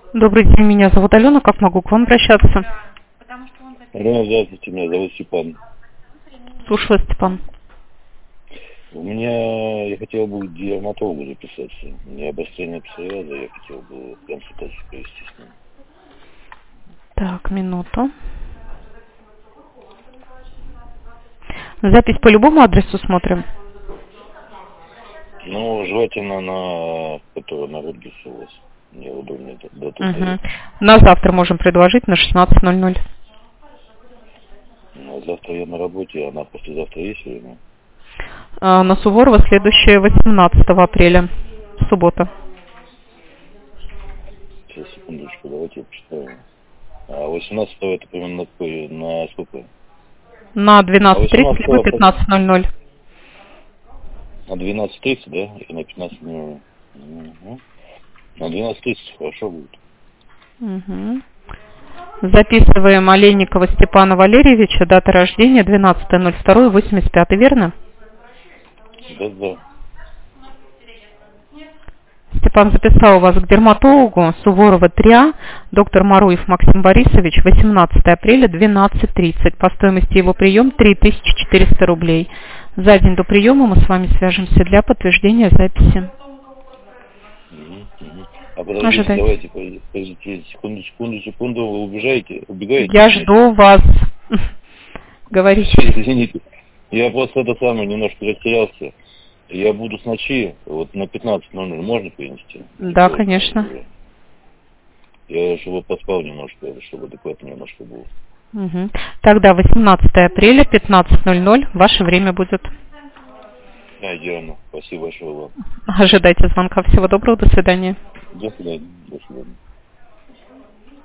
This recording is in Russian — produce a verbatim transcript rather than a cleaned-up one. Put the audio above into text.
Добрый день, меня зовут Алена, как могу к вам обращаться? Алена, здравствуйте, меня зовут Степан. Слушаю, Степан. У меня, я хотел бы к дерматологу записаться. У меня обострение псориаза, я хотел бы консультацию провести с ним. Так, минуту. Запись по любому адресу смотрим? Ну, желательно на, который на Рутгерса у вас. Мне удобнее дату. Угу. На завтра можем предложить на шестнадцать ноль ноль. Ну, завтра я на работе, а на послезавтра есть время? А, на Суворова следующее восемнадцатого апреля. Суббота. Сейчас, секундочку, давайте я почитаю. А восемнадцатого это примерно на, какой- на сколько? На двенадцать тридцать А либо пятнадцать ноль ноль. На двенадцать тридцать, да? И на пятнадцать ноль ноль. Угу. На двенадцать тридцать хорошо будет. Угу. Записываем Олейникова Степана Валерьевича, дата рождения двенадцатое ноль второе восемьдесят пятый, верно? Да, да. Степан записал вас к дерматологу Суворова три А, доктор Маруев Максим Борисович, восемнадцатое апреля, двенадцать тридцать. По стоимости его прием три тысячи четыреста рублей. За день до приема мы с вами свяжемся для подтверждения записи. Угу, угу. А подождите, Ожидайте. давайте, подождите, секунду, секунду, секунду, вы убегаете, убегаете? Я жду вас. Говорите. Извините, я просто это самое немножко растерялся. Я буду с ночи, вот на пятнадцать ноль ноль можно перенести? Да, конечно. Я чтобы поспал немножко, чтобы адекватно немножко было. Угу. Тогда восемнадцатое апреля, пятнадцать ноль ноль, ваше время будет. Да, идеально. Спасибо большое вам. Ожидайте звонка. Всего доброго, до свидания. До свидания. До свидания.